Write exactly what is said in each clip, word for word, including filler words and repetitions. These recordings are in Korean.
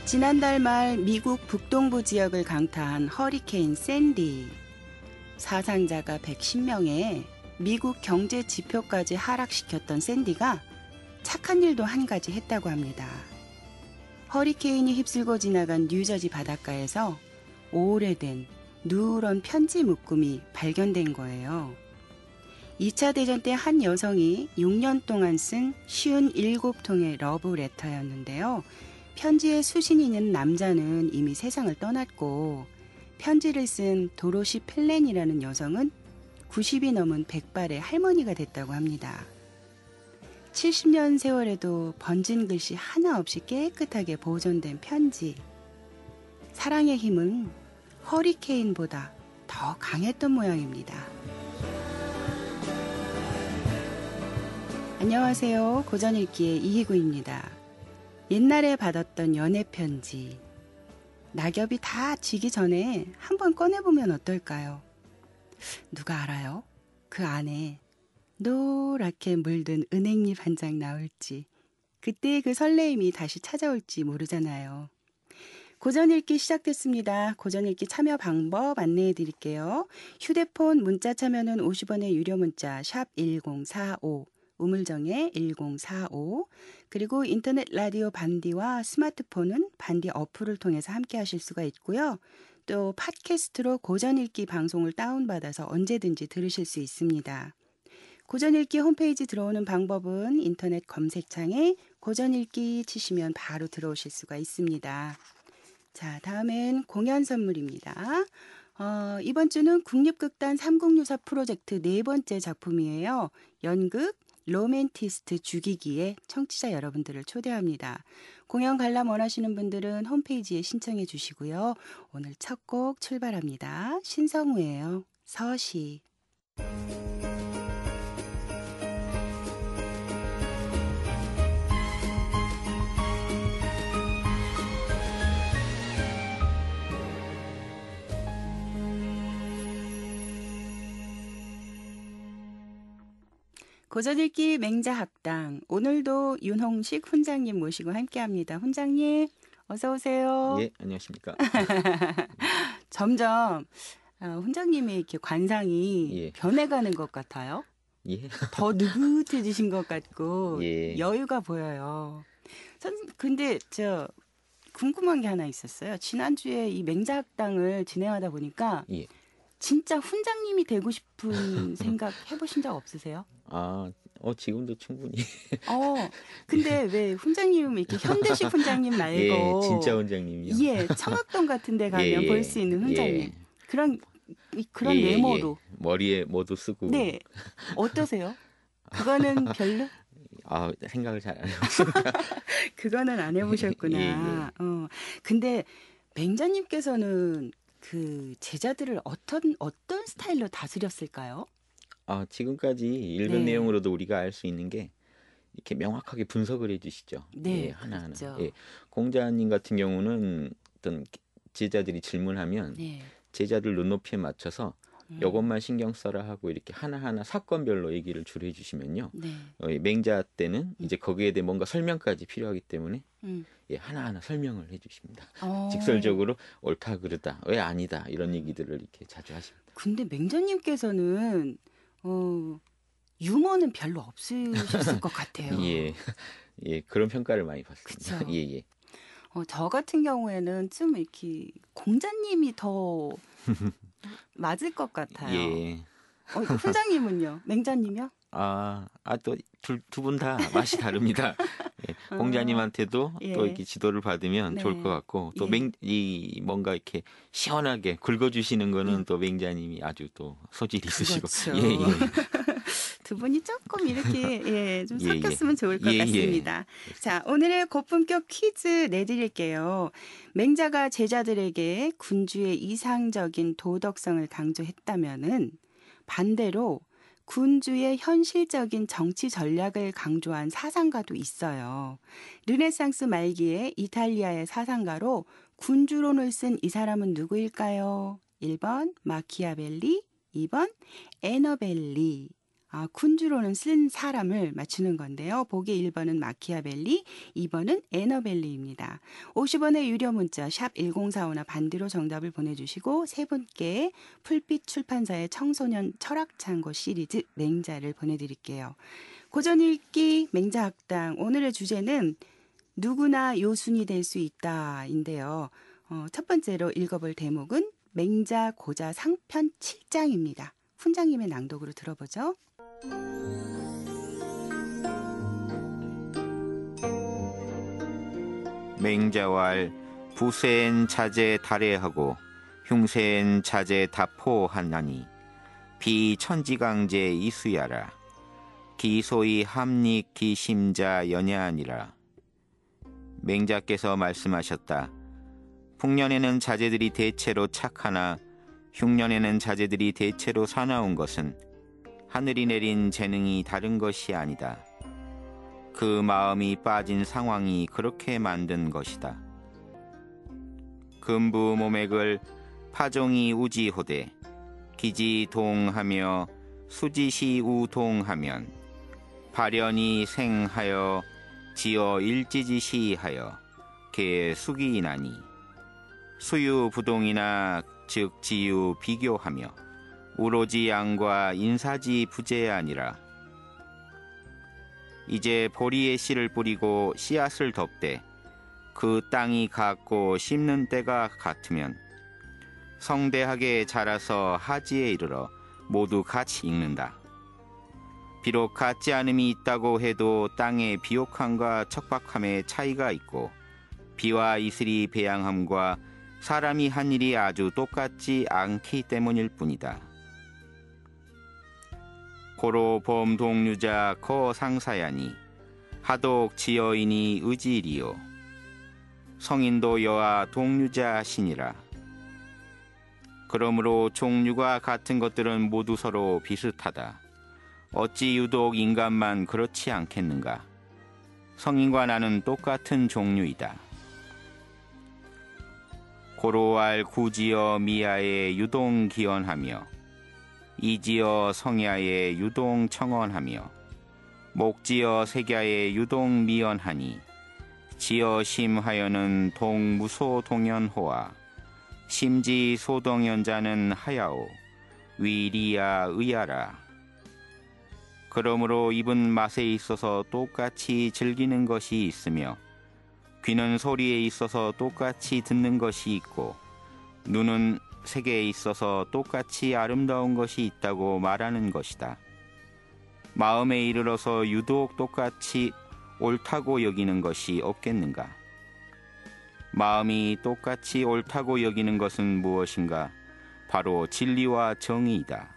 지난달 말 미국 북동부 지역을 강타한 허리케인 샌디. 사상자가 백십 명에 미국 경제 지표까지 하락시켰던 샌디가 착한 일도 한 가지 했다고 합니다. 허리케인이 휩쓸고 지나간 뉴저지 바닷가에서 오래된 누런 편지 묶음이 발견된 거예요. 이 차 대전 때 한 여성이 육 년 동안 쓴 오십칠 통의 러브레터였는데요. 편지에 수신이 있는 남자는 이미 세상을 떠났고 편지를 쓴 도로시 플랜이라는 여성은 구십이 넘은 백발의 할머니가 됐다고 합니다. 칠십 년 세월에도 번진 글씨 하나 없이 깨끗하게 보존된 편지. 사랑의 힘은 허리케인보다 더 강했던 모양입니다. 안녕하세요. 고전읽기의 이희구입니다. 옛날에 받았던 연애 편지. 낙엽이 다 지기 전에 한번 꺼내보면 어떨까요? 누가 알아요? 그 안에 노랗게 물든 은행잎 한 장 나올지, 그때 그 설레임이 다시 찾아올지 모르잖아요. 고전읽기 시작됐습니다. 고전읽기 참여 방법 안내해 드릴게요. 휴대폰 문자 참여는 오십 원의 유료 문자 샵 일공사오, 우물정에 일공사오, 그리고 인터넷 라디오 반디와 스마트폰은 반디 어플을 통해서 함께 하실 수가 있고요. 또 팟캐스트로 고전읽기 방송을 다운받아서 언제든지 들으실 수 있습니다. 고전읽기 홈페이지 들어오는 방법은 인터넷 검색창에 고전읽기 치시면 바로 들어오실 수가 있습니다. 자, 다음엔 공연 선물입니다. 어, 이번 주는 국립극단 삼국유사 프로젝트 네 번째 작품이에요. 연극 로맨티스트 죽이기에 청취자 여러분들을 초대합니다. 공연 관람 원하시는 분들은 홈페이지에 신청해 주시고요. 오늘 첫 곡 출발합니다. 신성우예요. 서시. 고전읽기 맹자학당, 오늘도 윤홍식 훈장님 모시고 함께합니다. 훈장님 어서 오세요. 예, 안녕하십니까. 점점 훈장님의 이렇게 관상이 예. 변해가는 것 같아요. 예. 더 느긋해지신 것 같고 예. 여유가 보여요. 전 근데 저 궁금한 게 하나 있었어요. 지난주에 이 맹자학당을 진행하다 보니까 예. 진짜 훈장님이 되고 싶은 생각 해보신 적 없으세요? 아, 어 지금도 충분히. 어, 근데 왜 훈장님 이렇게 현대식 훈장님 말고 예, 진짜 훈장님이요. 예, 청학동 같은 데 가면 예, 예. 볼 수 있는 훈장님. 예. 그런 그런 예, 예, 외모로. 예. 머리에 뭐도 쓰고. 네. 어떠세요? 그거는 별로? 아, 생각을 잘 안 해봤습니다. 그거는 안 해보셨구나. 예, 예. 어, 근데 맹자님께서는 그 제자들을 어떤 어떤 스타일로 다스렸을까요? 아, 지금까지 읽은 네. 내용으로도 우리가 알 수 있는 게 이렇게 명확하게 분석을 해주시죠. 네, 예, 하나하나. 그렇죠. 예. 공자님 같은 경우는 어떤 제자들이 질문하면 네. 제자들 눈높이에 맞춰서 음. 이것만 신경 써라 하고 이렇게 하나하나 사건별로 얘기를 주로 해주시면요. 네. 어, 이 맹자 때는 이제 거기에 대해 뭔가 설명까지 필요하기 때문에 음. 예, 하나하나 설명을 해주십니다. 어. 직설적으로 옳다 그르다, 왜 아니다 이런 얘기들을 이렇게 자주 하십니다. 근데 맹자님께서는 어, 유머는 별로 없으셨을 것 같아요. 예, 예, 그런 평가를 많이 받습니다. 그쵸? 예, 예. 어, 저 같은 경우에는 좀 이렇게 공자님이 더 맞을 것 같아요. 예. 어, 훈장님은요? 맹자님이요? 아, 아 또 두 분 다 맛이 다릅니다. 예, 공자님한테도 예. 또 이렇게 지도를 받으면 네. 좋을 것 같고 또 예. 맹, 이 뭔가 이렇게 시원하게 긁어주시는 거는 음. 또 맹자님이 아주 또 소질이 있으시고. 그렇죠. 예, 예. 두 분이 조금 이렇게 예, 좀 예, 예. 섞였으면 좋을 것 예, 예. 같습니다. 자, 오늘의 고품격 퀴즈 내드릴게요. 맹자가 제자들에게 군주의 이상적인 도덕성을 강조했다면은 반대로 군주의 현실적인 정치 전략을 강조한 사상가도 있어요. 르네상스 말기에 이탈리아의 사상가로 군주론을 쓴 이 사람은 누구일까요? 일 번 마키아벨리, 이 번 에너벨리. 아, 군주로는 쓴 사람을 맞추는 건데요. 보기 일 번은 마키아벨리, 이 번은 에너벨리입니다. 오십 원의 유료 문자 샵 일공사오나 반대로 정답을 보내주시고 세 분께 풀빛 출판사의 청소년 철학창고 시리즈 맹자를 보내드릴게요. 고전 읽기 맹자학당 오늘의 주제는 누구나 요순이 될 수 있다인데요. 어, 첫 번째로 읽어볼 대목은 맹자 고자 상편 칠 장입니다. 훈장님의 낭독으로 들어보죠. 맹자왈 부세엔 자제 달해하고 흉세엔 자제 다포하나니 비천지강제 이수야라 기소이 합릭 기심자 연야하니라. 맹자께서 말씀하셨다. 풍년에는 자제들이 대체로 착하나 흉년에는 자제들이 대체로 사나운 것은 하늘이 내린 재능이 다른 것이 아니다. 그 마음이 빠진 상황이 그렇게 만든 것이다. 금부 모맥을 파종이 우지호되 기지동하며 수지시 우동하면 발연이 생하여 지어 일지지시하여 개 수기나니 수유부동이나 즉 지유 비교하며 오로지 양과 인사지 부재 아니라. 이제 보리의 씨를 뿌리고 씨앗을 덮되 그 땅이 같고 심는 때가 같으면 성대하게 자라서 하지에 이르러 모두 같이 익는다. 비록 같지 않음이 있다고 해도 땅의 비옥함과 척박함의 차이가 있고 비와 이슬이 배양함과 사람이 한 일이 아주 똑같지 않기 때문일 뿐이다. 고로 범동류자 거상사야니 하독 지여인이 의지리요 성인도 여하 동류자 신이라. 그러므로 종류가 같은 것들은 모두 서로 비슷하다. 어찌 유독 인간만 그렇지 않겠는가? 성인과 나는 똑같은 종류이다. 고로알 구지어 미야에 유동 기원하며 이지어 성야에 유동 청언하며 목지어 색야에 유동 미연하니 지어 심하여는 동무소 동연호와 심지 소동연자는 하야오 위리야 의야라. 그러므로 입은 맛에 있어서 똑같이 즐기는 것이 있으며 귀는 소리에 있어서 똑같이 듣는 것이 있고 눈은 색에 있어서 똑같이 아름다운 것이 있다고 말하는 것이다. 마음에 이르러서 유독 똑같이 옳다고 여기는 것이 없겠는가? 마음이 똑같이 옳다고 여기는 것은 무엇인가? 바로 진리와 정의이다.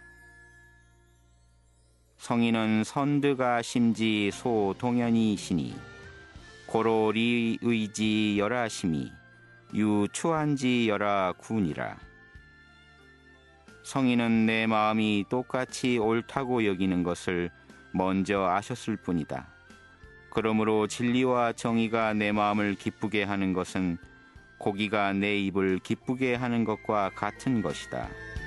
성인은 선드가 심지 소동연이시니 고로 리의지 열하심이 유추한지 열하 군이라. 성인은 내 마음이 똑같이 옳다고 여기는 것을 먼저 아셨을 뿐이다. 그러므로 진리와 정의가 내 마음을 기쁘게 하는 것은 고기가 내 입을 기쁘게 하는 것과 같은 것이다.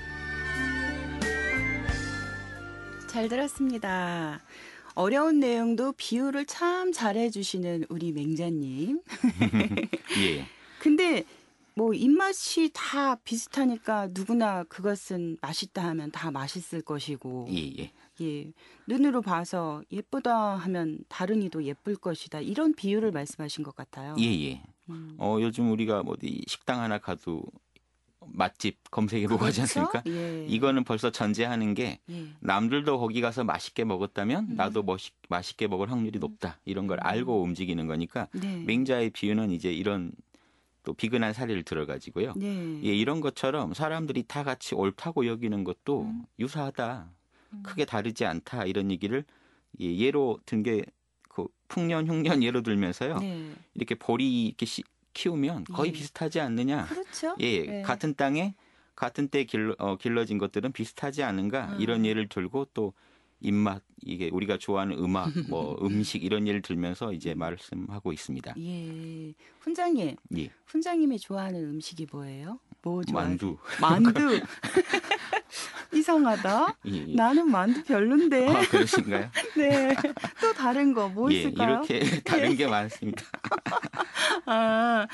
잘 들었습니다. 어려운 내용도 비유를 참 잘해주시는 우리 맹자님. 예. 근데 뭐 입맛이 다 비슷하니까 누구나 그것은 맛있다 하면 다 맛있을 것이고, 예, 예. 예, 눈으로 봐서 예쁘다 하면 다른 이도 예쁠 것이다. 이런 비유를 말씀하신 것 같아요. 예, 예. 음. 어, 요즘 우리가 어디 식당 하나 가도 맛집 검색해보고 하지 그렇죠? 않습니까? 예. 이거는 벌써 전제하는 게 예. 남들도 거기 가서 맛있게 먹었다면 음. 나도 멋있, 맛있게 먹을 확률이 높다. 이런 걸 알고 움직이는 거니까 네. 맹자의 비유는 이제 이런 또 비근한 사례를 들어가지고요. 네. 예, 이런 것처럼 사람들이 다 같이 옳다고 여기는 것도 음. 유사하다. 음. 크게 다르지 않다. 이런 얘기를 예, 예로 든 게 그 풍년, 흉년 예로 들면서요. 네. 이렇게 보리 이렇게 시, 키우면 거의 예. 비슷하지 않느냐. 그렇죠. 예, 네. 같은 땅에 같은 때 길러, 어, 길러진 것들은 비슷하지 않은가. 음. 이런 예를 들고 또 입맛, 이게 우리가 좋아하는 음악, 뭐 음식 이런 예를 들면서 이제 말씀하고 있습니다. 예. 훈장님, 예, 훈장님이 좋아하는 음식이 뭐예요? 뭐 좋아하세요? 만두. 만두. 이 이상하다. 예, 예. 나는 만두 별론데. 아, 그러신가요? 네. 또 다른 거 뭐 예, 있을까요? 이렇게 다른 게 많습니다. 아,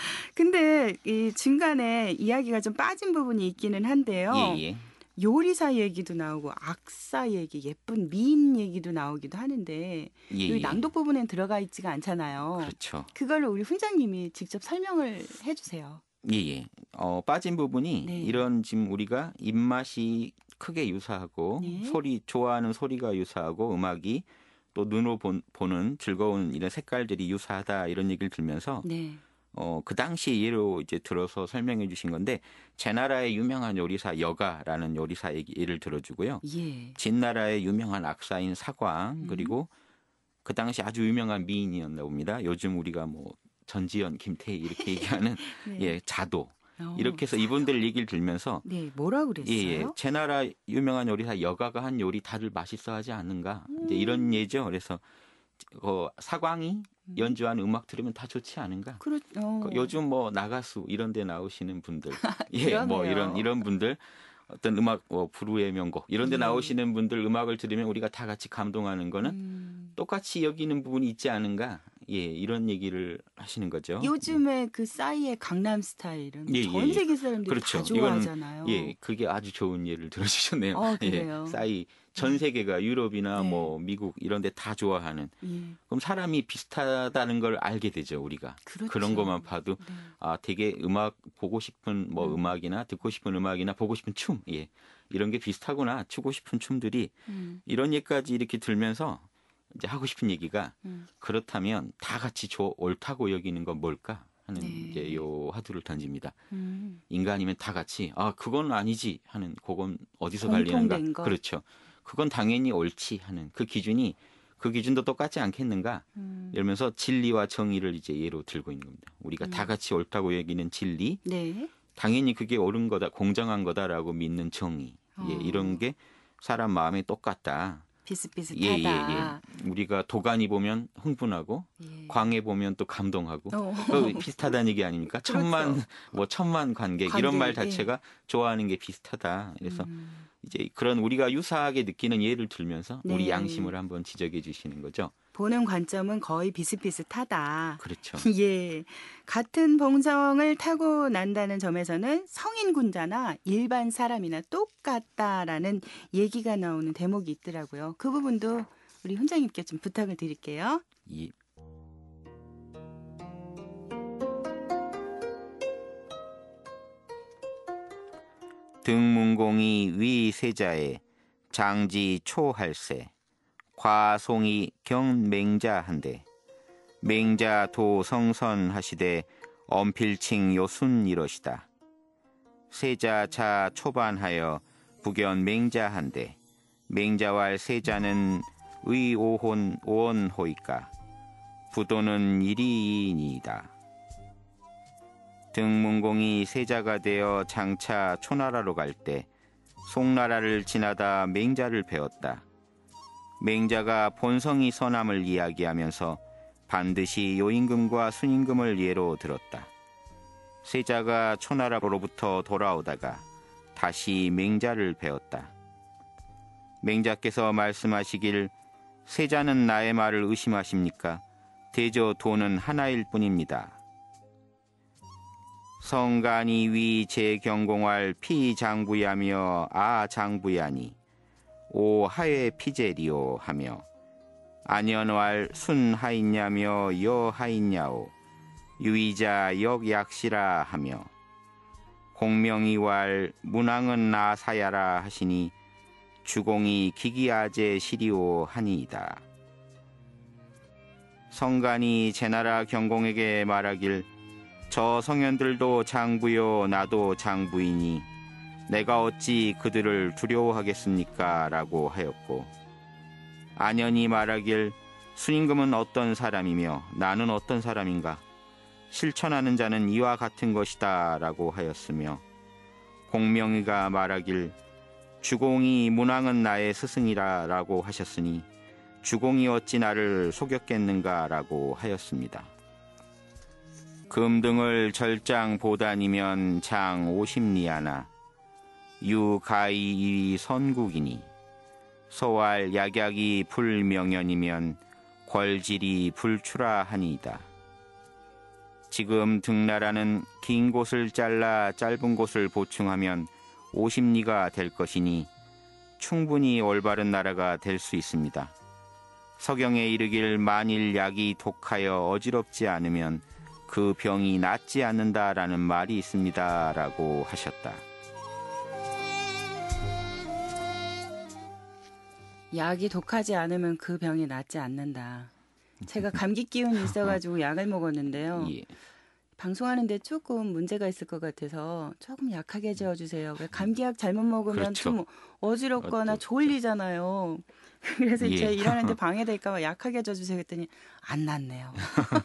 근데 이 중간에 이야기가 좀 빠진 부분이 있기는 한데요. 예, 예. 요리사 얘기도 나오고 악사 얘기, 예쁜 미인 얘기도 나오기도 하는데 예, 여기 예. 낭독 부분엔 들어가 있지가 않잖아요. 그렇죠. 그걸로 우리 훈장님이 직접 설명을 해주세요. 예, 예. 어, 빠진 부분이 네. 이런 지금 우리가 입맛이 크게 유사하고 네. 소리 좋아하는 소리가 유사하고 음악이 또 눈으로 본, 보는 즐거운 이런 색깔들이 유사하다 이런 얘기를 들면서 네. 어, 그 당시 예로 이제 들어서 설명해 주신 건데 제 나라의 유명한 요리사 여가라는 요리사 얘기, 예를 들어주고요. 예. 진나라의 유명한 악사인 사광 그리고 그 당시 아주 유명한 미인이었나 봅니다. 요즘 우리가 뭐 전지현, 김태희 이렇게 얘기하는 네. 예 자도 어, 이렇게 해서 이분들 얘기를 들면서 네, 뭐라 그랬어요? 예, 예. 제 나라 유명한 요리사 여가가 한 요리 다들 맛있어하지 않는가 이제 이런 예죠. 그래서 어, 사광이 연주한 음악 들으면 다 좋지 않은가? 그렇, 어. 그 요즘 뭐 나가수 이런 데 나오시는 분들 예, 그러네요. 뭐 이런 이런 분들 어떤 음악 뭐 부르의 명곡 이런 데 예. 나오시는 분들 음악을 들으면 우리가 다 같이 감동하는 거는 음. 똑같이 여기는 부분이 있지 않은가? 예, 이런 얘기를 하시는 거죠. 요즘에 그 싸이의 강남 스타일은 예, 예, 전 예. 세계 사람들이 그렇죠. 다 좋아하잖아요. 예, 그게 아주 좋은 예를 들어주셨네요. 어, 그래요? 예, 싸이 전 세계가 유럽이나 네. 뭐 미국 이런 데 다 좋아하는 예. 그럼 사람이 비슷하다는 걸 알게 되죠, 우리가. 그렇죠. 그런 것만 봐도 네. 아, 되게 음악 보고 싶은 뭐 음. 음악이나 듣고 싶은 음악이나 보고 싶은 춤, 예. 이런 게 비슷하구나. 추고 싶은 춤들이 음. 이런 얘기까지 이렇게 들면서 이제 하고 싶은 얘기가 음. 그렇다면 다 같이 좋 옳다고 여기는 건 뭘까 하는 네. 이제 요 화두를 던집니다. 음. 인간이면 다 같이 아 그건 아니지 하는 그건 어디서 갈리는가? 공통된 것. 그렇죠. 그건 당연히 옳지 하는 그 기준이 그 기준도 똑같지 않겠는가? 음. 이러면서 진리와 정의를 이제 예로 들고 있는 겁니다. 우리가 음. 다 같이 옳다고 여기는 진리, 네. 당연히 그게 옳은 거다, 공정한 거다라고 믿는 정의, 예, 어. 이런 게 사람 마음에 똑같다. 비슷비슷하다. 예, 예, 예. 우리가 도가니 보면 흥분하고 예. 광해 보면 또 감동하고 어. 그 비슷하다는 얘기 아닙니까? 그렇죠. 천만 뭐 천만 관객, 이런 말 관객, 예. 자체가 좋아하는 게 비슷하다. 그래서 음. 이제 그런 우리가 유사하게 느끼는 예를 들면서 네. 우리 양심을 한번 지적해 주시는 거죠. 보는 관점은 거의 비슷비슷하다. 그렇죠. 예. 같은 봉정을 타고 난다는 점에서는 성인 군자나 일반 사람이나 똑같다라는 얘기가 나오는 대목이 있더라고요. 그 부분도 우리 훈장님께 좀 부탁을 드릴게요. 예. 등문공이 위세자에 장지 초할세 과송이 경맹자한데 맹자 도성선하시되 엄필칭 요순 이러시다. 세자차 초반하여 부견 맹자한데 맹자왈 세자는 의오혼 오원호이까 부도는 일이이니이다. 등문공이 세자가 되어 장차 초나라로 갈 때 송나라를 지나다 맹자를 배웠다. 맹자가 본성이 선함을 이야기하면서 반드시 요임금과 순임금을 예로 들었다. 세자가 초나라로부터 돌아오다가 다시 맹자를 배웠다. 맹자께서 말씀하시길 세자는 나의 말을 의심하십니까? 대저 도는 하나일 뿐입니다. 성간이 위 제경공할 피장부야며 아장부야니 오 하회 피제리오 하며 안연왈 순하있냐며 여하있냐오 유이자 역약시라 하며 공명이왈 문왕은 나사야라 하시니 주공이 기기아제 시리오 하니이다. 성간이 제나라 경공에게 말하길 저 성현들도 장부요 나도 장부이니 내가 어찌 그들을 두려워하겠습니까? 라고 하였고 안연이 말하길 순임금은 어떤 사람이며 나는 어떤 사람인가? 실천하는 자는 이와 같은 것이다 라고 하였으며 공명이가 말하길 주공이 문왕은 나의 스승이라 라고 하셨으니 주공이 어찌 나를 속였겠는가 라고 하였습니다. 금등을 절장 보다니면 장 오십리하나 유가이 선국이니 소알 약약이 불명연이면 궐질이 불출하하니이다. 지금 등나라는 긴 곳을 잘라 짧은 곳을 보충하면 오십 리가 될 것이니 충분히 올바른 나라가 될 수 있습니다. 서경에 이르길 만일 약이 독하여 어지럽지 않으면 그 병이 낫지 않는다라는 말이 있습니다. 라고 하셨다. 약이 독하지 않으면 그 병이 낫지 않는다. 제가 감기 기운이 있어가지고 약을 먹었는데요. 예. 방송하는데 조금 문제가 있을 것 같아서 조금 약하게 재워주세요. 왜 감기약 잘못 먹으면 그렇죠. 좀 어지럽거나 어렵죠. 졸리잖아요. 그래서 예. 제 일하는데 방해될까 봐 약하게 져주세요 했더니 안 낫네요.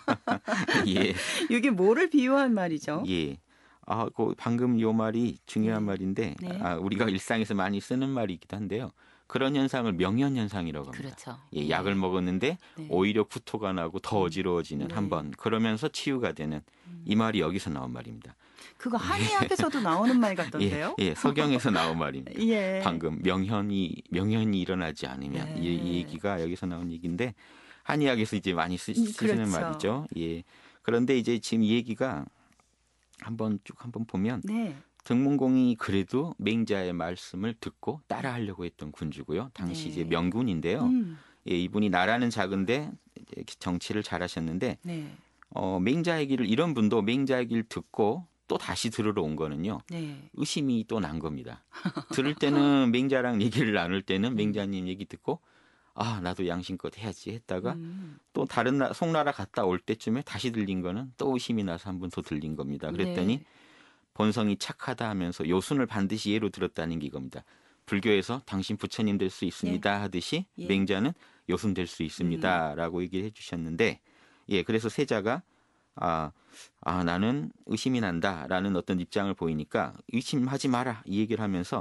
예. 이게 뭐를 비유한 말이죠? 예. 아, 그 방금 요 말이 중요한 네. 말인데 네. 아, 우리가 일상에서 많이 쓰는 말이기도 한데요. 그런 현상을 명현 현상이라고 합니다. 그렇죠. 예, 약을 네. 먹었는데 네. 오히려 구토가 나고 더 어지러워지는 네. 한번 그러면서 치유가 되는 이 말이 여기서 나온 말입니다. 그거 한의학에서도 나오는 말 같던데요? 예, 예, 서경에서 나온 말입니다. 예. 방금 명현이 명현이 일어나지 않으면 네. 이, 이 얘기가 여기서 나온 얘기인데 한의학에서 이제 많이 쓰, 쓰시는 그렇죠. 말이죠. 예. 그런데 이제 지금 이 얘기가 한번 쭉 한번 보면 네. 등문공이 그래도 맹자의 말씀을 듣고 따라하려고 했던 군주고요. 당시 네. 이제 명군인데요. 음. 예, 이분이 나라는 작은데 이제 정치를 잘하셨는데 네. 어, 맹자의 길을 이런 분도 맹자의 길 듣고 또 다시 들으러 온 거는요. 네. 의심이 또 난 겁니다. 들을 때는 맹자랑 얘기를 나눌 때는 맹자님 얘기 듣고 아 나도 양심껏 해야지 했다가 음. 또 다른 나, 송나라 갔다 올 때쯤에 다시 들린 거는 또 의심이 나서 한 번 더 들린 겁니다. 그랬더니 네. 본성이 착하다 하면서 요순을 반드시 예로 들었다는 게 이겁니다. 불교에서 당신 부처님 될 수 있습니다 하듯이 예. 맹자는 요순 될 수 있습니다라고 얘기를 해주셨는데 예 그래서 세자가 아, 아 나는 의심이 난다라는 어떤 입장을 보이니까 의심하지 마라 이 얘기를 하면서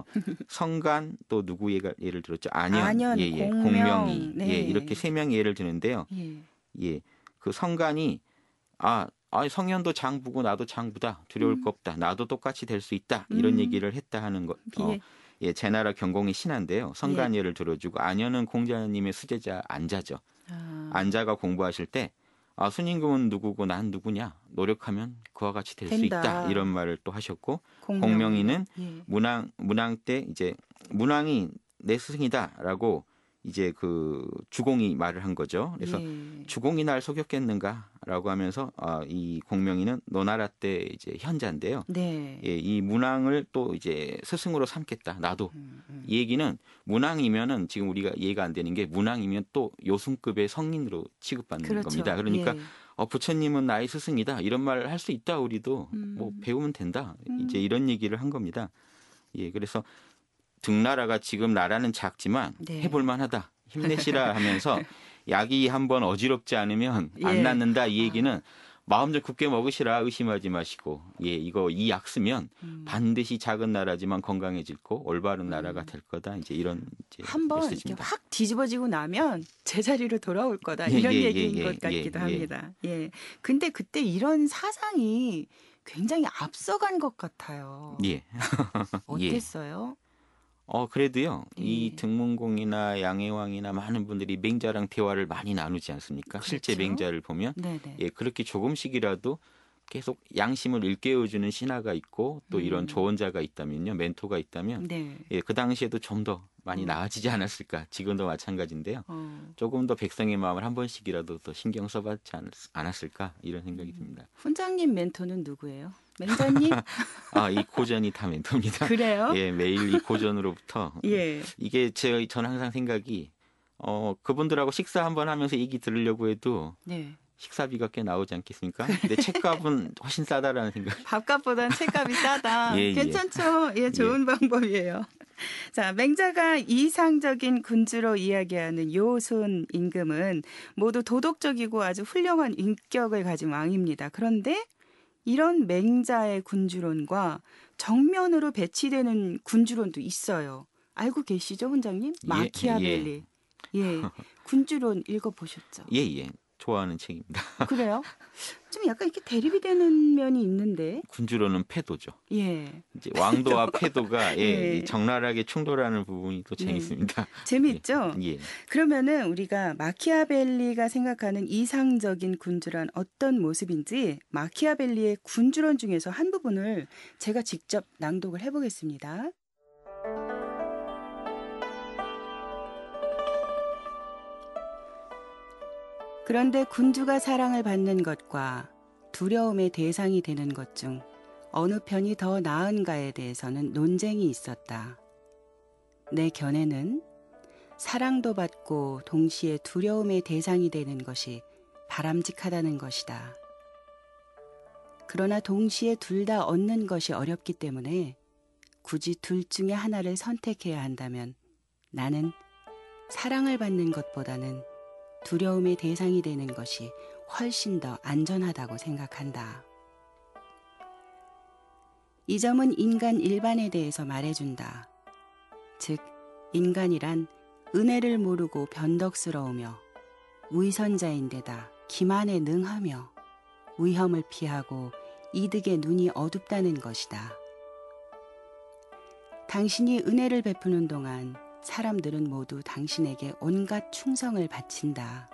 성간 또 누구 예가, 예를 들었죠 안현, 안현, 예, 예, 공명, 공명이 네. 예, 이렇게 세 명의 예를 드는데요. 예. 예, 그 성간이 아, 아 성현도 장부고 나도 장부다 두려울 음. 거 없다 나도 똑같이 될 수 있다 이런 음. 얘기를 했다 하는 것. 어, 예. 예, 제나라 경공의 신하인데요. 성간 예를 들어주고 안현은 공자님의 수제자 안자죠. 아. 안자가 공부하실 때 아, 순임금은 누구고 난 누구냐 노력하면 그와 같이 될 수 된다. 있다 이런 말을 또 하셨고 공명. 공명이는 예. 문왕 문왕 때 이제 문왕이 내 스승이다라고 이제 그 주공이 말을 한 거죠. 그래서 예. 주공이 날 속였겠는가라고 하면서 아, 이 공명이는 노나라 때 이제 현자인데요. 네. 예, 이 문왕을 또 이제 스승으로 삼겠다. 나도 음, 음. 이 얘기는 문왕이면은 지금 우리가 이해가 안 되는 게 문왕이면 또 요순급의 성인으로 취급받는 그렇죠. 겁니다. 그러니까 예. 어, 부처님은 나의 스승이다 이런 말을 할 수 있다. 우리도 음. 뭐 배우면 된다. 음. 이제 이런 얘기를 한 겁니다. 예, 그래서 등나라가 지금 나라는 작지만 네. 해볼만하다. 힘내시라 하면서 약이 한번 어지럽지 않으면 안 예. 낫는다 이 얘기는 마음 좀 굳게 먹으시라 의심하지 마시고 예 이거 이 약 쓰면 음. 반드시 작은 나라지만 건강해질 거 올바른 나라가 될 거다 이제 이런 이제 한번 이렇게 메시지입니다. 확 뒤집어지고 나면 제자리로 돌아올 거다 예, 이런 예, 얘기인 예, 것 예, 같기도 예, 합니다. 예. 근데 그때 이런 사상이 굉장히 앞서간 것 같아요. 예. 예. 어땠어요? 어 그래도요 예. 이 등문공이나 양해왕이나 많은 분들이 맹자랑 대화를 많이 나누지 않습니까? 실제 그렇죠. 맹자를 보면 네네. 예 그렇게 조금씩이라도 계속 양심을 일깨워주는 신하가 있고 또 이런 음. 조언자가 있다면요 멘토가 있다면 네. 예 그 당시에도 좀 더 많이 음. 나아지지 않았을까 지금도 마찬가지인데요. 어. 조금 더 백성의 마음을 한 번씩이라도 더 신경 써봤지 않, 않았을까 이런 생각이 듭니다. 훈장님 멘토는 누구예요? 맹자님? 아 이 고전이 다 멘토입니다. 그래요? 예 매일 이 고전으로부터 예. 이게 제 저는 항상 생각이 어 그분들하고 식사 한번 하면서 얘기 들으려고 해도 네. 식사비가 꽤 나오지 않겠습니까? 근데 책값은 훨씬 싸다라는 생각. 밥값보단 책값이 싸다. 예, 예. 괜찮죠? 예, 좋은 방법이에요. 자, 맹자가 이상적인 군주로 이야기하는 요손 임금은 모두 도덕적이고 아주 훌륭한 인격을 가진 왕입니다. 그런데 이런 맹자의 군주론과 정면으로 배치되는 군주론도 있어요. 알고 계시죠, 훈장님? 예, 마키아벨리. 예. 군주론 읽어보셨죠? 예, 예. 좋아하는 책입니다. 그래요? 좀 약간 이렇게 대립이 되는 면이 있는데. 군주론은 패도죠. 예. 이제 왕도와 패도가 예, 예. 적나라하게 충돌하는 부분이 또 네. 재밌습니다. 재밌죠? 예. 예. 그러면은 우리가 마키아벨리가 생각하는 이상적인 군주란 어떤 모습인지 마키아벨리의 군주론 중에서 한 부분을 제가 직접 낭독을 해보겠습니다. 그런데 군주가 사랑을 받는 것과 두려움의 대상이 되는 것 중 어느 편이 더 나은가에 대해서는 논쟁이 있었다. 내 견해는 사랑도 받고 동시에 두려움의 대상이 되는 것이 바람직하다는 것이다. 그러나 동시에 둘 다 얻는 것이 어렵기 때문에 굳이 둘 중에 하나를 선택해야 한다면 나는 사랑을 받는 것보다는 두려움의 대상이 되는 것이 훨씬 더 안전하다고 생각한다. 이 점은 인간 일반에 대해서 말해준다. 즉, 인간이란 은혜를 모르고 변덕스러우며 위선자인데다 기만에 능하며 위험을 피하고 이득에 눈이 어둡다는 것이다. 당신이 은혜를 베푸는 동안 사람들은 모두 당신에게 온갖 충성을 바친다.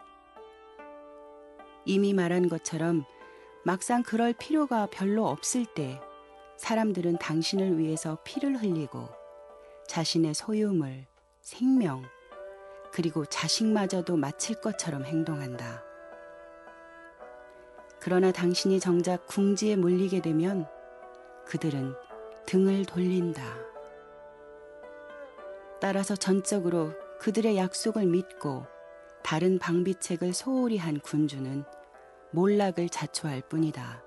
이미 말한 것처럼 막상 그럴 필요가 별로 없을 때 사람들은 당신을 위해서 피를 흘리고 자신의 소유물, 생명, 그리고 자식마저도 바칠 것처럼 행동한다. 그러나 당신이 정작 궁지에 몰리게 되면 그들은 등을 돌린다. 따라서 전적으로 그들의 약속을 믿고 다른 방비책을 소홀히 한 군주는 몰락을 자초할 뿐이다.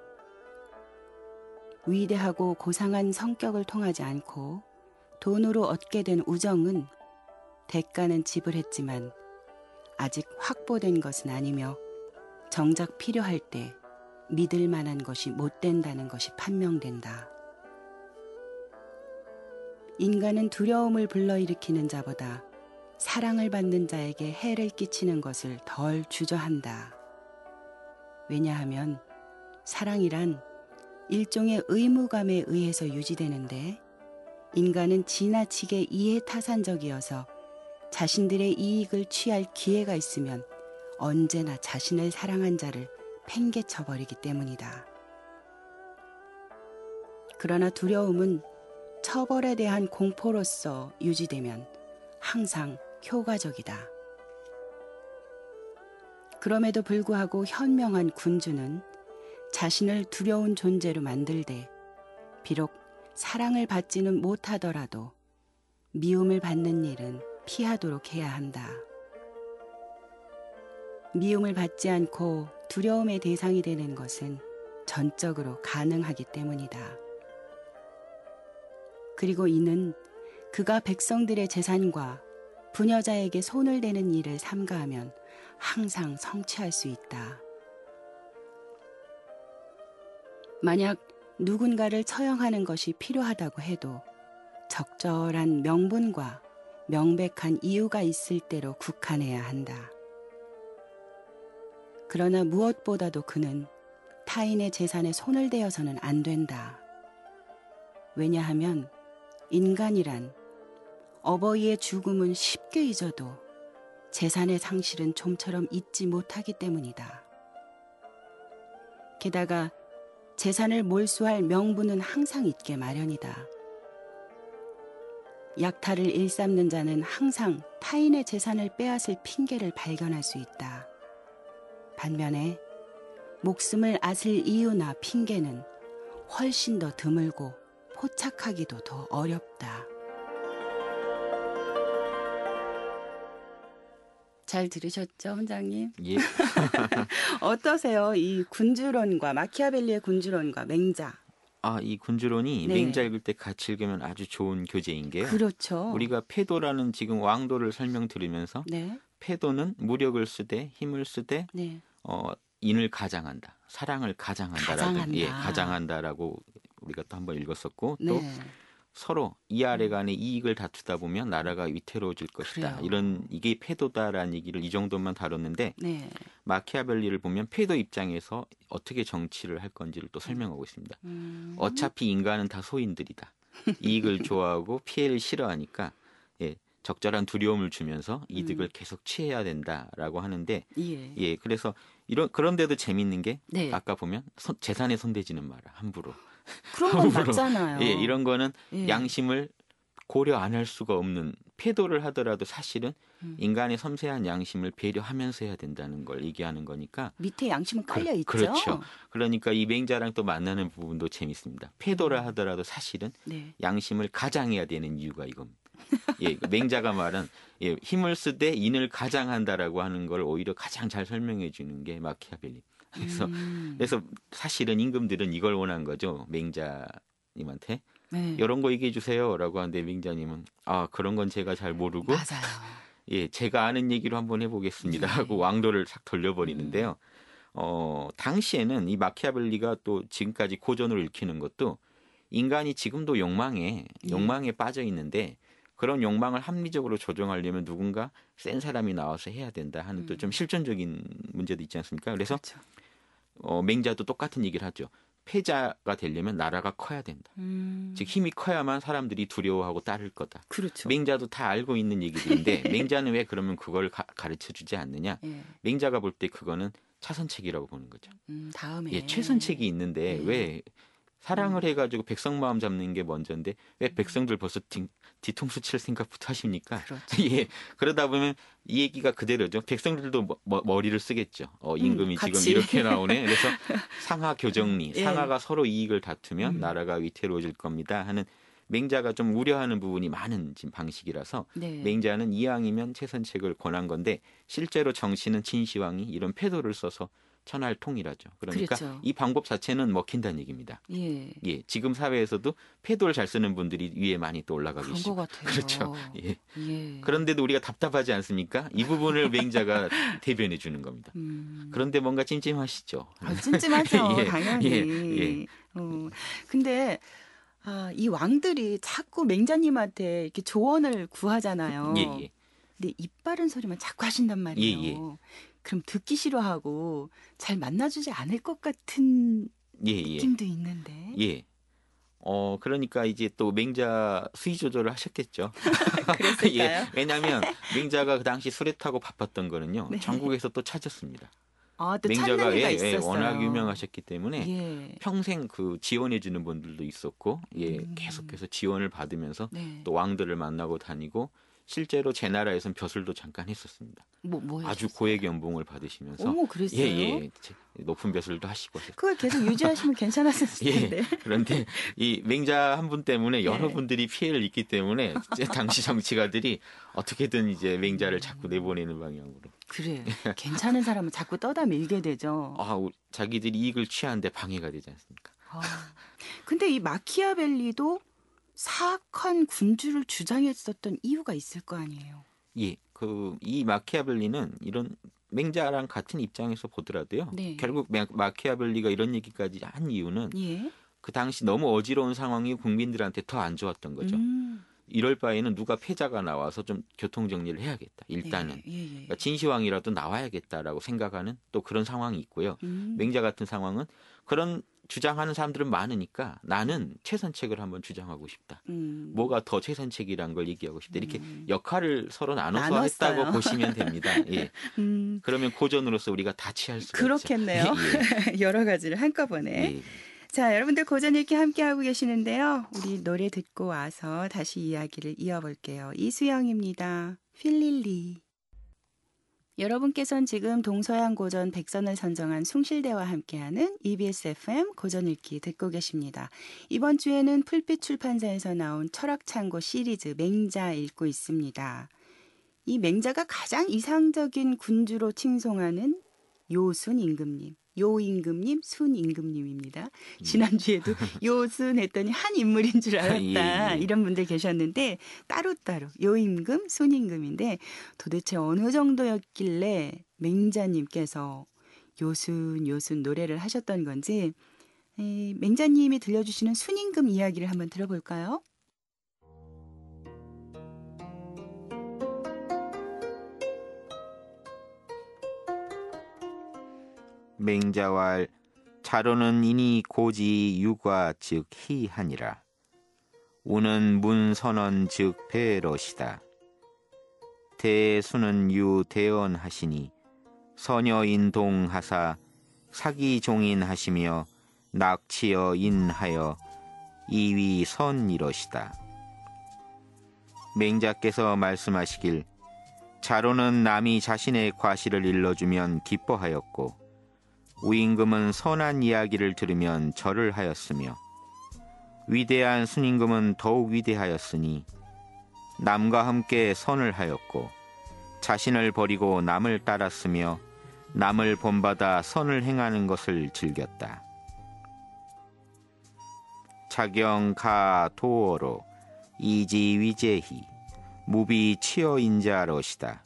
위대하고 고상한 성격을 통하지 않고 돈으로 얻게 된 우정은 대가는 지불했지만 아직 확보된 것은 아니며 정작 필요할 때 믿을 만한 것이 못 된다는 것이 판명된다. 인간은 두려움을 불러일으키는 자보다 사랑을 받는 자에게 해를 끼치는 것을 덜 주저한다. 왜냐하면 사랑이란 일종의 의무감에 의해서 유지되는데 인간은 지나치게 이해타산적이어서 자신들의 이익을 취할 기회가 있으면 언제나 자신을 사랑한 자를 팽개쳐버리기 때문이다. 그러나 두려움은 처벌에 대한 공포로서 유지되면 항상 효과적이다. 그럼에도 불구하고 현명한 군주는 자신을 두려운 존재로 만들되 비록 사랑을 받지는 못하더라도 미움을 받는 일은 피하도록 해야 한다. 미움을 받지 않고 두려움의 대상이 되는 것은 전적으로 가능하기 때문이다. 그리고 이는 그가 백성들의 재산과 부녀자에게 손을 대는 일을 삼가하면 항상 성취할 수 있다. 만약 누군가를 처형하는 것이 필요하다고 해도 적절한 명분과 명백한 이유가 있을 대로 국한해야 한다. 그러나 무엇보다도 그는 타인의 재산에 손을 대어서는 안 된다. 왜냐하면 인간이란 어버이의 죽음은 쉽게 잊어도 재산의 상실은 좀처럼 잊지 못하기 때문이다. 게다가 재산을 몰수할 명분은 항상 있게 마련이다. 약탈을 일삼는 자는 항상 타인의 재산을 빼앗을 핑계를 발견할 수 있다. 반면에 목숨을 앗을 이유나 핑계는 훨씬 더 드물고 포착하기도 더 어렵다. 잘 들으셨죠, 원장님? 예. 어떠세요? 이 군주론과 마키아벨리의 군주론과 맹자. 아, 이 군주론이 네. 맹자 읽을 때 같이 읽으면 아주 좋은 교재인 게요. 그렇죠. 우리가 패도라는 지금 왕도를 설명 들으면서 네, 패도는 무력을 쓰되 힘을 쓰되 네, 어, 인을 가장한다. 사랑을 가장한다라고 가장한다. 예, 가장한다라고 우리가 또 한번 읽었었고 또 네, 서로 이아래 간의 이익을 다투다 보면 나라가 위태로워질 것이다. 그래요. 이런 이게 패도다라는 얘기를 이 정도만 다뤘는데 네. 마키아벨리를 보면 패도 입장에서 어떻게 정치를 할 건지를 또 설명하고 있습니다. 음. 어차피 인간은 다 소인들이다. 이익을 좋아하고 피해를 싫어하니까 예, 적절한 두려움을 주면서 이득을 음. 계속 취해야 된다라고 하는데 예. 예, 그래서 이런 그런데도 재밌는 게 네. 아까 보면 손, 재산에 손대지는 마라 함부로. 그런 건 함부로. 맞잖아요. 예, 이런 거는 예. 양심을 고려 안 할 수가 없는 패도를 하더라도 사실은 음. 인간의 섬세한 양심을 배려하면서 해야 된다는 걸 얘기하는 거니까. 밑에 양심은 깔려 그, 있죠. 그렇죠. 그러니까 이 맹자랑 또 만나는 부분도 재밌습니다. 패도를 음. 하더라도 사실은 네. 양심을 가장해야 되는 이유가 이겁니다. 예, 맹자가 말한 예, 힘을 쓰되 인을 가장한다라고 하는 걸 오히려 가장 잘 설명해 주는 게 마키아벨리. 그래서 음. 그래서 사실은 임금들은 이걸 원한 거죠. 맹자님한테 네. 이런 거 얘기해 주세요라고 하는데 맹자님은 아 그런 건 제가 잘 모르고 맞아요. 예 제가 아는 얘기로 한번 해보겠습니다 예. 하고 왕도를 싹 돌려버리는데요. 음. 어 당시에는 이 마키아벨리가 또 지금까지 고전을 읽히는 것도 인간이 지금도 욕망에 예. 욕망에 빠져 있는데 그런 욕망을 합리적으로 조정하려면 누군가 센 사람이 나와서 해야 된다 하는 또 좀 음. 실존적인 문제도 있지 않습니까? 그래서 그렇죠. 어, 맹자도 똑같은 얘기를 하죠. 패자가 되려면 나라가 커야 된다. 음. 즉 힘이 커야만 사람들이 두려워하고 따를 거다. 그렇죠. 맹자도 다 알고 있는 얘기들인데 맹자는 왜 그러면 그걸 가, 가르쳐 주지 않느냐? 예. 맹자가 볼 때 그거는 차선책이라고 보는 거죠. 음, 다음에. 예, 최선책이 있는데 예. 왜 사랑을 음. 해가지고 백성 마음 잡는 게 먼저인데 왜 음. 백성들 벌써 뒤, 뒤통수 칠 생각부터 하십니까? 그렇죠. 예, 그러다 보면 이 얘기가 그대로죠. 백성들도 머, 머, 머리를 쓰겠죠. 어, 임금이 음, 지금 같이. 이렇게 나오네. 그래서 상하 교정리, 예. 상하가 서로 이익을 다투면 음. 나라가 위태로워질 겁니다 하는 맹자가 좀 우려하는 부분이 많은 지금 방식이라서 네. 맹자는 이왕이면 최선책을 권한 건데 실제로 정치는 진시황이 이런 패도를 써서 천할통일하죠. 그러니까 그렇죠. 이 방법 자체는 먹힌다는 얘기입니다. 예. 예, 지금 사회에서도 패도를 잘 쓰는 분들이 위에 많이 또 올라가 그런 계시고. 것 같아요. 그렇죠. 예. 예. 그런데도 우리가 답답하지 않습니까? 이 부분을 맹자가 대변해 주는 겁니다. 음. 그런데 뭔가 찜찜하시죠? 아, 찜찜하죠. 예, 당연히. 예, 예. 어, 근데 아, 이 왕들이 자꾸 맹자님한테 이렇게 조언을 구하잖아요. 예, 예. 근데 입 바른 소리만 자꾸 하신단 말이에요. 예, 예. 그럼 듣기 싫어하고 잘 만나주지 않을 것 같은 예, 예. 느낌도 있는데. 예. 어, 그러니까 이제 또 맹자 수위 조절을 하셨겠죠. 그랬을까요? 예, 왜냐하면 맹자가 그 당시 술에 타고 바빴던 거는요. 네. 전국에서 또 찾았습니다. 아, 또 맹자가 찾는 이가 예, 예, 있었어요. 워낙 유명하셨기 때문에 예. 평생 그 지원해 주는 분들도 있었고 예, 음. 계속해서 지원을 받으면서 네. 또 왕들을 만나고 다니고 실제로 제 나라에선 벼슬도 잠깐 했었습니다. 뭐, 뭐 아주 하셨어요? 고액 연봉을 받으시면서 어머, 그랬어요? 예, 예. 높은 벼슬도 하시고 하셨어요. 그걸 계속 유지하시면 괜찮았을 텐데. 예. 그런데 이 맹자 한 분 때문에 네. 여러 분들이 피해를 입기 때문에 이제 당시 정치가들이 어떻게든 이제 맹자를 음. 자꾸 내보내는 방향으로. 그래. 괜찮은 사람은 자꾸 떠다 밀게 되죠. 아, 우리- 자기들이 이익을 취하는데 방해가 되지 않습니까? 아. 근데 이 마키아벨리도 사악한 군주를 주장했었던 이유가 있을 거 아니에요. 예, 그 이 마키아벨리는 이런 맹자랑 같은 입장에서 보더라도요. 네. 결국 마, 마키아벨리가 이런 얘기까지 한 이유는 예. 그 당시 너무 어지러운 상황이 국민들한테 더 안 좋았던 거죠. 음. 이럴 바에는 누가 패자가 나와서 좀 교통 정리를 해야겠다. 일단은 예, 예, 예. 그러니까 진시황이라도 나와야겠다라고 생각하는 또 그런 상황이 있고요. 음. 맹자 같은 상황은 그런 주장하는 사람들은 많으니까 나는 최선책을 한번 주장하고 싶다. 음. 뭐가 더 최선책이란 걸 얘기하고 싶다. 이렇게 음. 역할을 서로 나눠서 나눴어요. 했다고 보시면 됩니다. 예. 음. 그러면 고전으로서 우리가 다 취할 수가 그렇겠네요. 있죠. 여러 가지를 예, 한꺼번에. 예. 예. 자, 여러분들 고전 읽기 함께 하고 계시는데요. 우리 노래 듣고 와서 다시 이야기를 이어볼게요. 이수영입니다. 필릴리. 여러분께서는 지금 동서양 고전 백선을 선정한 숭실대와 함께하는 이비에스 에프엠 고전 읽기 듣고 계십니다. 이번 주에는 풀빛 출판사에서 나온 철학창고 시리즈 맹자 읽고 있습니다. 이 맹자가 가장 이상적인 군주로 칭송하는 요순 임금님. 요 임금님, 순 임금님입니다. 지난주에도 요순 했더니 한 인물인 줄 알았다. 예, 예. 이런 분들 계셨는데 따로따로 요 임금, 순 임금인데 도대체 어느 정도였길래 맹자님께서 요순, 요순 노래를 하셨던 건지 에, 맹자님이 들려주시는 순 임금 이야기를 한번 들어볼까요? 맹자왈 자로는 이니 고지 유과 즉 희하니라. 우는 문선언 즉 배러시다. 대수는 유 대언하시니 서녀인동 하사 사기종인 하시며 낙치여 인하여 이위 선이러시다. 맹자께서 말씀하시길 자로는 남이 자신의 과실을 일러주면 기뻐하였고 우임금은 선한 이야기를 들으면 절을 하였으며 위대한 순임금은 더욱 위대하였으니 남과 함께 선을 하였고 자신을 버리고 남을 따랐으며 남을 본받아 선을 행하는 것을 즐겼다. 자경가 도어로 이지위제히 무비 치어인자러시다.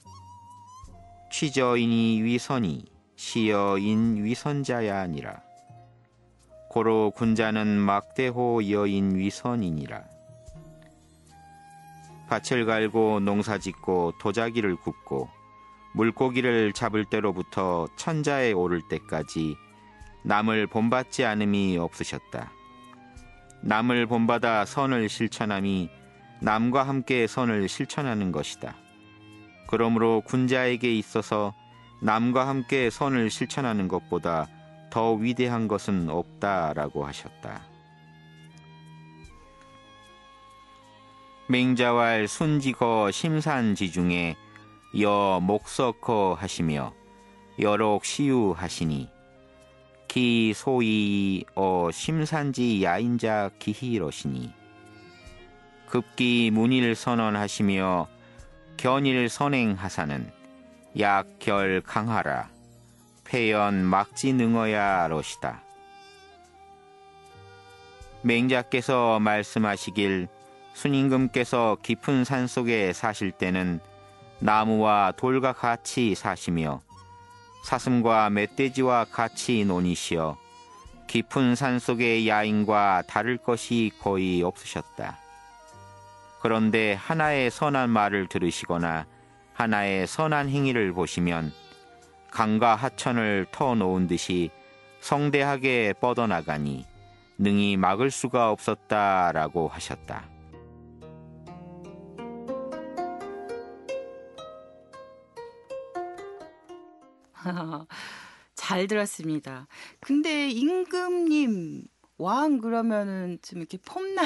취저인이 위선이 시여인 위선자야 아니라. 고로 군자는 막대호 여인 위선이니라. 밭을 갈고 농사짓고 도자기를 굽고 물고기를 잡을 때로부터 천자에 오를 때까지 남을 본받지 않음이 없으셨다. 남을 본받아 선을 실천함이 남과 함께 선을 실천하는 것이다. 그러므로 군자에게 있어서 남과 함께 선을 실천하는 것보다 더 위대한 것은 없다라고 하셨다. 맹자왈 순지거 심산지중에 여 목석허 하시며 여록 시유 하시니 기 소이 어 심산지 야인자 기희러시니 급기 문일 선언하시며 견일 선행하사는 약결 강하라 폐연 막지 능어야 러시다. 맹자께서 말씀하시길 순임금께서 깊은 산속에 사실 때는 나무와 돌과 같이 사시며 사슴과 멧돼지와 같이 노니시어 깊은 산속의 야인과 다를 것이 거의 없으셨다. 그런데 하나의 선한 말을 들으시거나 하나의 선한 행위를 보시면 강과 하천을 터놓은 듯이 성대하게 뻗어나가니 능히 막을 수가 없었다라고 하셨다. 잘 들었습니다. 근데 임금님 왕 그러면은 좀 이렇게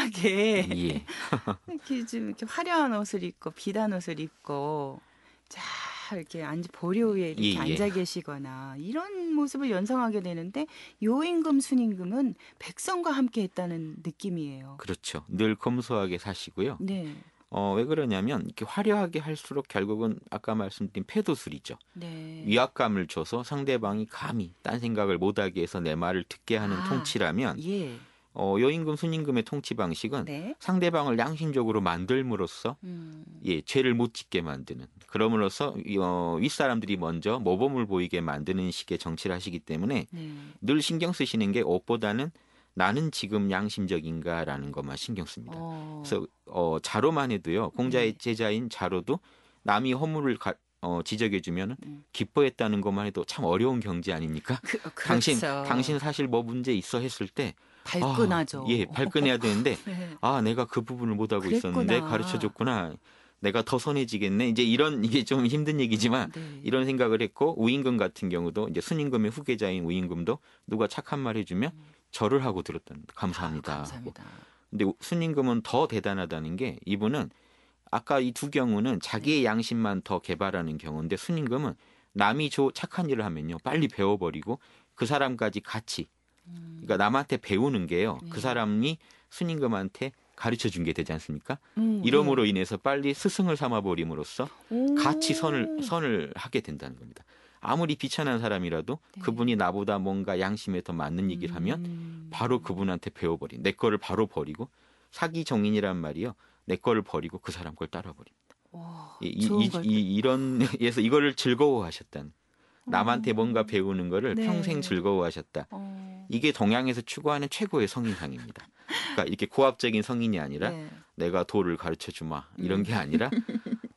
폼나게 예. 이렇게 좀 이렇게 화려한 옷을 입고 비단 옷을 입고 자 이렇게 앉 보려 위에 이렇게 예, 예. 앉아 계시거나 이런 모습을 연상하게 되는데 요임금 순임금은 백성과 함께 했다는 느낌이에요. 그렇죠. 늘 검소하게 사시고요. 네. 어, 왜 그러냐면 이렇게 화려하게 할수록 결국은 아까 말씀드린 패도술이죠. 네. 위압감을 줘서 상대방이 감히 딴 생각을 못하게 해서 내 말을 듣게 하는 아, 통치라면 예. 어, 여임금 순임금의 통치 방식은 네. 상대방을 양심적으로 만들므로써 음. 예, 죄를 못 짓게 만드는 그럼으로써 어, 윗사람들이 먼저 모범을 보이게 만드는 식의 정치를 하시기 때문에 네. 늘 신경 쓰시는 게 옷보다는 나는 지금 양심적인가라는 것만 신경 씁니다. 어. 그래서 어, 자로만 해도요. 공자의 네. 제자인 자로도 남이 허물을 가, 어, 지적해주면 음. 기뻐했다는 것만 해도 참 어려운 경지 아닙니까? 그, 그렇죠. 당신 당신 사실 뭐 문제 있어 했을 때 발끈하죠. 아, 예, 발끈해야 되는데 네. 아 내가 그 부분을 못하고 그랬구나. 있었는데 가르쳐줬구나. 내가 더 선해지겠네. 이제 이런 이게 좀 힘든 얘기지만 네. 이런 생각을 했고 우임금 같은 경우도 이제 순임금의 후계자인 우임금도 누가 착한 말 해주면 절을 하고 들었다는 감사합니다. 아, 감사합니다. 근데 순임금은 더 대단하다는 게 이분은 아까 이 두 경우는 자기의 양심만 더 개발하는 경우인데 순임금은 남이 저 착한 일을 하면요 빨리 배워버리고 그 사람까지 같이 그러니까 남한테 배우는 게요 네. 그 사람이 순임금한테 가르쳐 준 게 되지 않습니까? 음, 이러므로 네. 인해서 빨리 스승을 삼아버림으로써 오. 같이 선을 선을 하게 된다는 겁니다. 아무리 비천한 사람이라도 네. 그분이 나보다 뭔가 양심에 더 맞는 얘기를 하면 음. 바로 그분한테 배워버린 내 거를 바로 버리고 사기 정인이란 말이요 내 거를 버리고 그 사람 걸 따라버립니다. 와, 이, 이, 좋은 이, 걸- 이, 이런 에서 이거를 즐거워하셨다는 남한테 어. 뭔가 배우는 거를 네. 평생 즐거워하셨다. 어. 이게 동양에서 추구하는 최고의 성인상입니다. 그러니까 이렇게 고압적인 성인이 아니라 네. 내가 도를 가르쳐 주마 이런 음. 게 아니라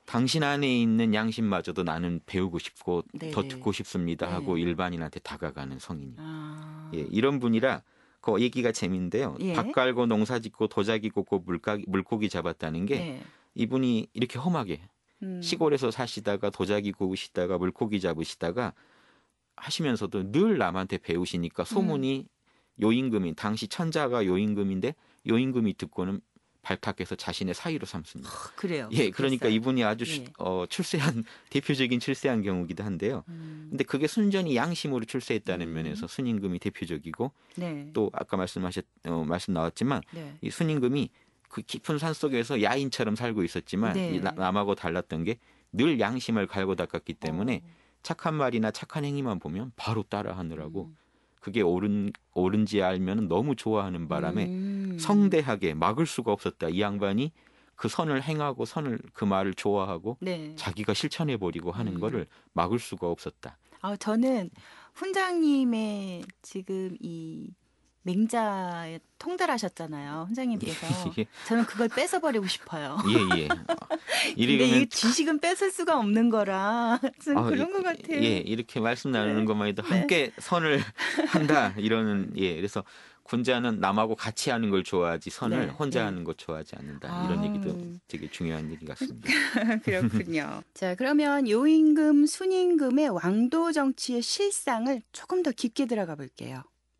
당신 안에 있는 양심마저도 나는 배우고 싶고 네네. 더 듣고 싶습니다 하고 네. 일반인한테 다가가는 성인이. 아. 예, 이런 분이라 그 얘기가 재미인데요. 예. 밭 갈고 농사 짓고 도자기 꽂고 물가, 물고기 잡았다는 게 네. 이분이 이렇게 험하게 음. 시골에서 사시다가 도자기 구우시다가 물고기 잡으시다가 하시면서도 늘 남한테 배우시니까 소문이 음. 요임금인 당시 천자가 요임금인데 요임금이 듣고는 발탁해서 자신의 사위로 삼습니다. 그래요. 예, 그러니까 그랬어요. 이분이 아주 예. 어, 출세한 대표적인 출세한 경우기도 한데요. 음. 근데 그게 순전히 양심으로 출세했다는 음. 면에서 순임금이 대표적이고 네. 또 아까 말씀하셨 어, 말씀 나왔지만 네. 이 순임금이 그 깊은 산 속에서 야인처럼 살고 있었지만 네. 이 나- 남하고 달랐던 게 늘 양심을 갈고 닦았기 때문에 어. 착한 말이나 착한 행위만 보면 바로 따라하느라고 음. 그게 옳은 옳은지 알면 너무 좋아하는 바람에 음. 성대하게 막을 수가 없었다. 이 양반이 그 선을 행하고 선을 그 말을 좋아하고 네. 자기가 실천해 버리고 하는 음. 거를 막을 수가 없었다. 아, 저는 훈장님의 지금 이 맹자에 통달하셨잖아요. 훈장님께서. 예. 저는 그걸 뺏어버리고 싶어요. 예, 예. 아, 근데 이러면 이 지식은 뺏을 수가 없는 거라 좀 아, 그런 이- 것 같아요. 예, 이렇게 말씀 나누는 네. 것만 해도 네. 함께 선을 한다 이러는 예. 그래서 군자는 남하고 같이 하는 걸 좋아하지 선을 네, 혼자 네. 하는 거 좋아하지 않는다. 이런 얘기도 아우. 되게 중요한 얘기 같습니다. 그렇군요. 자, 그러면 요임금, 순임금의 왕도 정치의 실상을 조금 더 깊게 들어가 볼게요.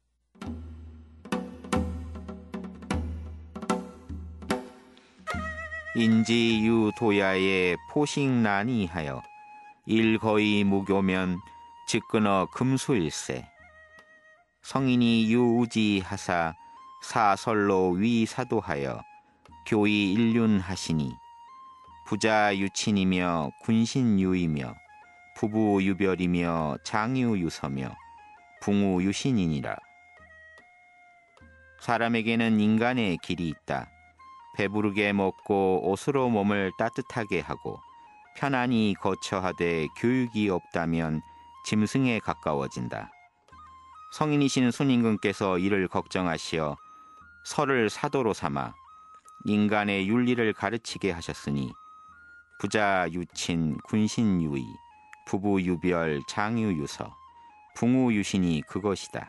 인지유 도야의 포식난이 하여 일거의 무교면 즉끊어 금수일세. 성인이 유우지하사 사설로 위사도하여 교의 일륜하시니 부자 유친이며 군신유이며 부부 유별이며 장유유서며 붕우 유신이니라. 사람에게는 인간의 길이 있다. 배부르게 먹고 옷으로 몸을 따뜻하게 하고 편안히 거처하되 교육이 없다면 짐승에 가까워진다. 성인이신 순임금께서 이를 걱정하시어 설을 사도로 삼아 인간의 윤리를 가르치게 하셨으니 부자 유친 군신 유의 부부 유별 장유 유서 붕우 유신이 그것이다.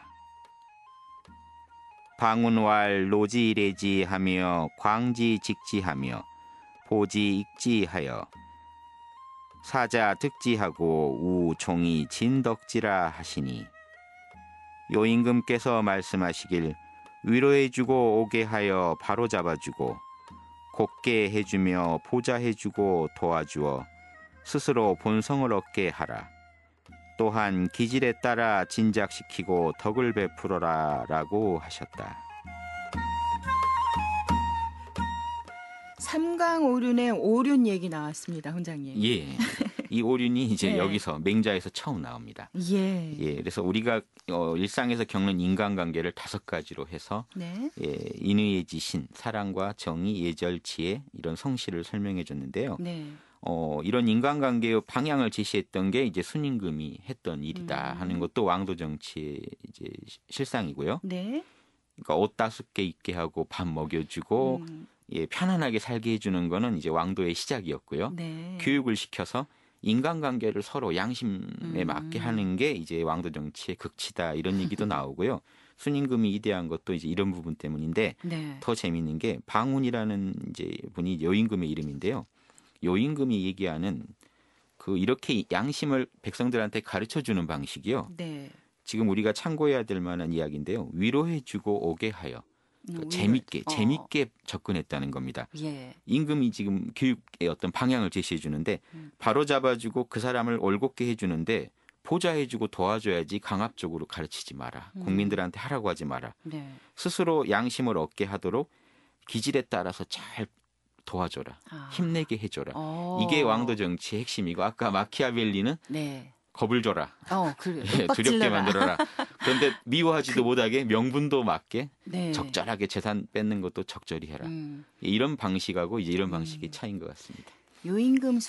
방운왈 노지래지하며 광지직지하며 보지익지하여 사자 득지하고 우 종이 진덕지라 하시니 요임금께서 말씀하시길 위로해주고 오게 하여 바로잡아주고 곱게 해주며 보좌해주고 도와주어 스스로 본성을 얻게 하라. 또한 기질에 따라 진작시키고 덕을 베풀어라 라고 하셨다. 삼강오륜의 오륜 얘기 나왔습니다, 훈장님. 예, 이 오륜이 이제 네. 여기서 맹자에서 처음 나옵니다. 예. 예, 그래서 우리가 어, 일상에서 겪는 인간관계를 다섯 가지로 해서 네. 예, 인의의 지신, 사랑과 정의, 예절, 지혜 이런 성실을 설명해 줬는데요. 네. 어, 이런 인간관계의 방향을 제시했던 게 이제 순임금이 했던 일이다 음. 하는 것도 왕도 정치의 이제 시- 실상이고요. 네. 그러니까 옷 따숩게 입게 하고 밥 먹여주고 음. 예, 편안하게 살게 해주는 거는 이제 왕도의 시작이었고요. 네. 교육을 시켜서 인간관계를 서로 양심에 음. 맞게 하는 게 이제 왕도 정치의 극치다 이런 얘기도 나오고요. 순임금이 이대한 것도 이제 이런 부분 때문인데 네. 더 재미있는 게 방운이라는 이제 분이 요임금의 이름인데요. 요임금이 얘기하는 그 이렇게 양심을 백성들한테 가르쳐 주는 방식이요. 네. 지금 우리가 참고해야 될 만한 이야기인데요. 위로해주고 오게 하여 그러니까 음, 재밌게 어. 재밌게 접근했다는 겁니다. 예. 임금이 지금 교육의 어떤 방향을 제시해 주는데 음. 바로 잡아주고 그 사람을 올곧게 해주는데 보좌해주고 도와줘야지 강압적으로 가르치지 마라. 음. 국민들한테 하라고 하지 마라. 네. 스스로 양심을 얻게 하도록 기질에 따라서 잘 도와줘라. 아. 힘내게 해줘라. 어. 이게 왕도 정치의 핵심이고 아까 마키아벨리는 네. 겁을 줘라. 어, 그래. 예, 두렵게 만들어라. 그런데 미워하지도 못하게 명분도 맞게 네. 적절하게 재산 뺏는 것도 적절히 해라. 음. 이런 방식하고 이제 이런 방식의 음. 차이인 것 같습니다. 요임금,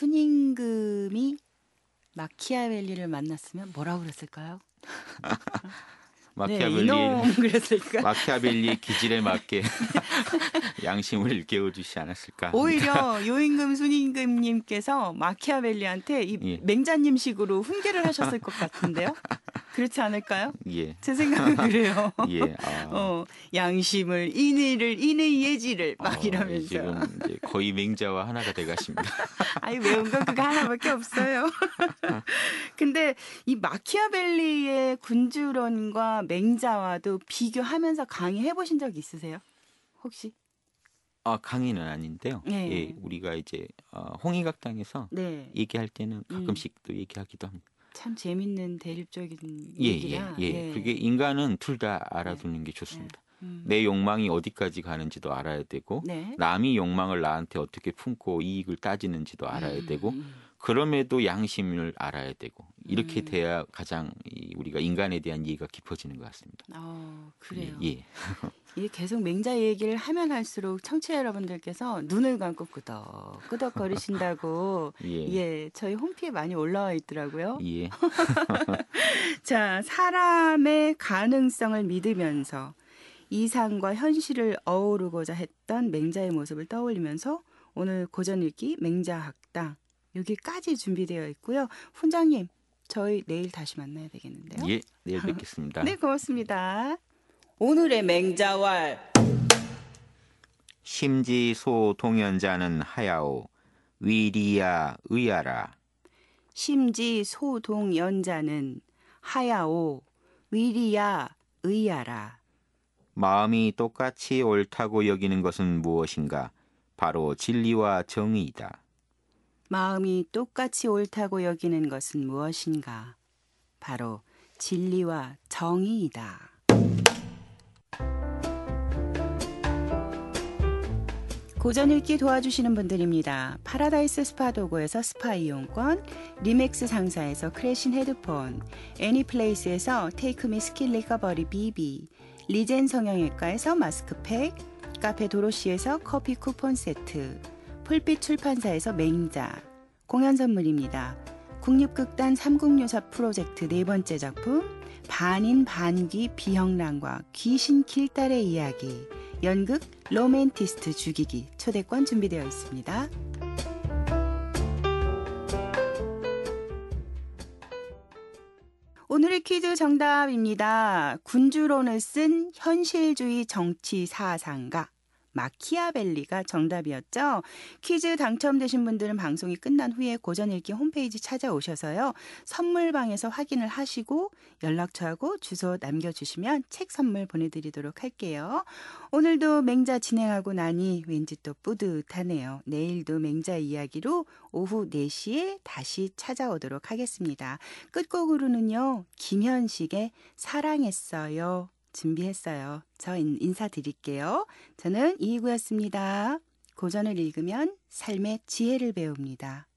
순임금이 마키아벨리를 만났으면 뭐라고 그랬을까요? 마키아벨리 이놈 그랬을까? 마키아벨리 기질에 맞게 양심을 일깨워주지 않았을까? 오히려 요임금 순임금님께서 마키아벨리한테 이 예. 맹자님식으로 훈계를 하셨을 것 같은데요. 그렇지 않을까요? 예, 제 생각은 그래요. 예. 아, 어, 양심을 인의를 인의 예지를 막 어, 이러면서. 지금 이제 거의 맹자와 하나가 돼가십니다. 아니 외운 건 그거 하나밖에 없어요. 근데 이 마키아벨리의 군주론과 맹자와도 비교하면서 강의해 보신 적 있으세요? 혹시? 아, 강의는 아닌데요. 네. 예, 우리가 이제 어, 홍익학당에서 네. 얘기할 때는 가끔씩 또 얘기하기도 합니다. 참 재밌는 대립적인 예, 예, 얘기라. 예. 네. 그게 인간은 둘 다 알아두는 게 좋습니다. 음. 내 욕망이 어디까지 가는지도 알아야 되고, 네. 남이 욕망을 나한테 어떻게 품고 이익을 따지는지도 알아야 되고, 음. 그럼에도 양심을 알아야 되고, 이렇게 음. 돼야 가장 이 우리가 인간에 대한 이해가 깊어지는 것 같습니다. 어, 그래요. 예, 예. 이게 계속 맹자 얘기를 하면 할수록 청취자 여러분들께서 눈을 감고 끄덕 끄덕 거리신다고 예. 예, 저희 홈피에 많이 올라와 있더라고요. 예. 자, 사람의 가능성을 믿으면서 이상과 현실을 어우르고자 했던 맹자의 모습을 떠올리면서 오늘 고전 읽기 맹자학당 여기까지 준비되어 있고요. 훈장님, 저희 내일 다시 만나야 되겠는데요. 예, 내일 뵙겠습니다. 네, 고맙습니다. 오늘의 맹자왈. 심지소 동연자는 하야오 위리야 의아라. 심지 소동연자는 하야오 위리야 의아라. 마음이 똑같이 옳다고 여기는 것은 무엇인가? 바로 진리와 정의이다. 마음이 똑같이 옳다고 여기는 것은 무엇인가? 바로 진리와 정의이다. 고전 읽기 도와주시는 분들입니다. 파라다이스 스파 도구에서 스파 이용권, 리맥스 상사에서 크래신 헤드폰, 애니플레이스에서 테이크미 스킨 리커버리 비비, 리젠 성형외과에서 마스크팩, 카페 도로시에서 커피 쿠폰 세트, 풀빛 출판사에서 맹자, 공연 선물입니다. 국립극단 삼국유사 프로젝트 네 번째 작품 반인 반귀 비형랑과 귀신 길달의 이야기, 연극 로맨티스트 죽이기 초대권 준비되어 있습니다. 오늘의 퀴즈 정답입니다. 군주론을 쓴 현실주의 정치 사상가 마키아벨리가 정답이었죠. 퀴즈 당첨되신 분들은 방송이 끝난 후에 고전 읽기 홈페이지 찾아오셔서요. 선물방에서 확인을 하시고 연락처하고 주소 남겨주시면 책 선물 보내드리도록 할게요. 오늘도 맹자 진행하고 나니 왠지 또 뿌듯하네요. 내일도 맹자 이야기로 오후 네 시에 다시 찾아오도록 하겠습니다. 끝곡으로는요. 김현식의 사랑했어요. 준비했어요. 저 인사드릴게요. 저는 이희구였습니다. 고전을 읽으면 삶의 지혜를 배웁니다.